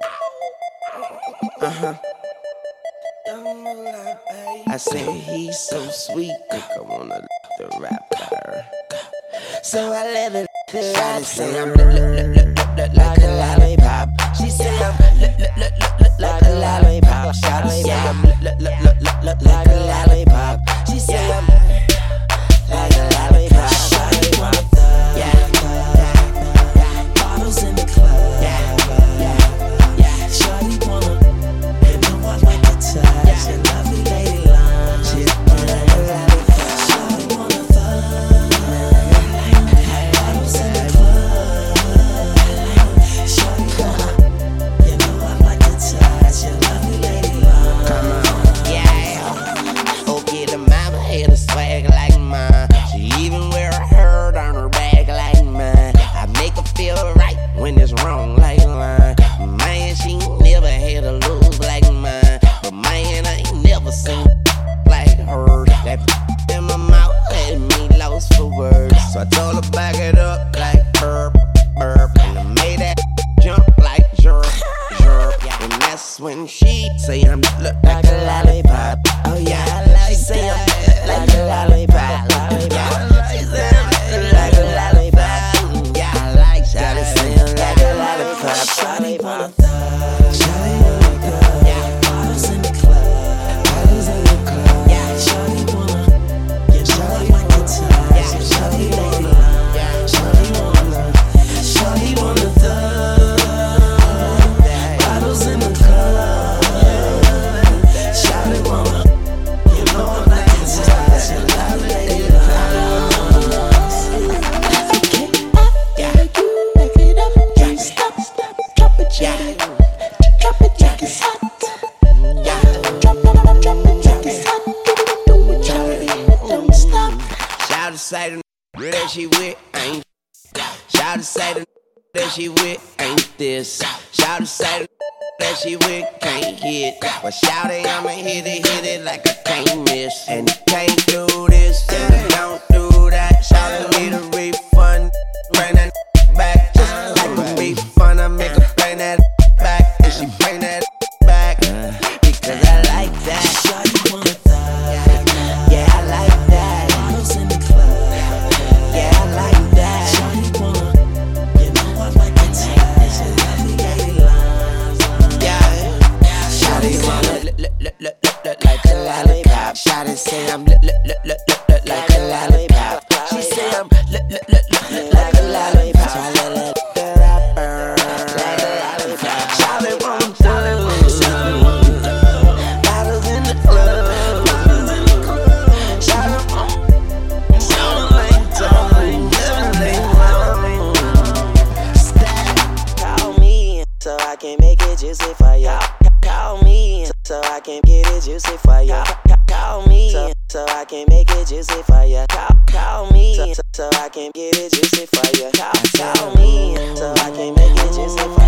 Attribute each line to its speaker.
Speaker 1: I said he's so sweet, think I wanna the rapper. So I let her ride. Say I'm like a lollipop. She say I'm like a lollipop. Shawty say I'm like a lollipop. She say I'm like a lollipop. Shawty want a thug. Bottles in the club. Shawty wanna, you know I like to touch and lovely lady lunch. Shawty want a thug. Bottles in the club. Shawty wanna, you know I like to touch and lovely lady lunch. Come on, yeah. Okay, the mama had a swag like mine. She even wear a herd on her back like mine. I make her feel right when it's wrong like line. Man, she never had a lose like mine. But man, I ain't never seen like her. That in my mouth had me lost for words. So I told her back it up like burp, burp. And I made that jump like jerk, jerk. And that's when she say I'm look like a lollipop. Oh yeah, she say I'm like a lollipop. She say I'm like a lollipop. Yeah, I like Shawty say I'm like a lollipop. Shawty want a thug. Shawty want a thug. Yeah, bottles in the club. Bottles in the club. Yeah, Shawty wanna, you know I like to touch. Yeah, Shawty lady love. Yeah, Shawty wanna, Shawty want a thug. Bottles in the club. Shawty wanna, you know I like to touch. And love lady love. Yeah, back it up, can't stop. Drop it, Jack. Drop it, Jack, it's hot. Yeah, drop it, Jack, it's hot. Do it, don't stop. Shout to say the that she with ain't. Shout to say the that she with ain't this. Shout to say the that she with can't hit. But shout it, I'ma hit it like I can't miss. And you can't do this, and you don't do that. Shout to need a refund, bring that back. Just like a refund, I make her bring that back. And she bring that back, because I like that. Shawty want a thug. Yeah, I like that. Bottles in the club. Yeah, I like that. Shawty wanna, you know I like to touch and lovely lady lines. Yeah, Shawty wanna look like a lollipop. Shawty say I'm look like a lollipop. She say I'm look like a lollipop. So I let the rapper like a lollipop. Shawty want a thug. Bottles in the club. Shawty want like call me so I can make it juicy for ya. Call me so I can get it juicy for ya. Call me so I can make it juicy for ya. Call me so I can get it juicy for ya. Call me so I can make it juicy for ya.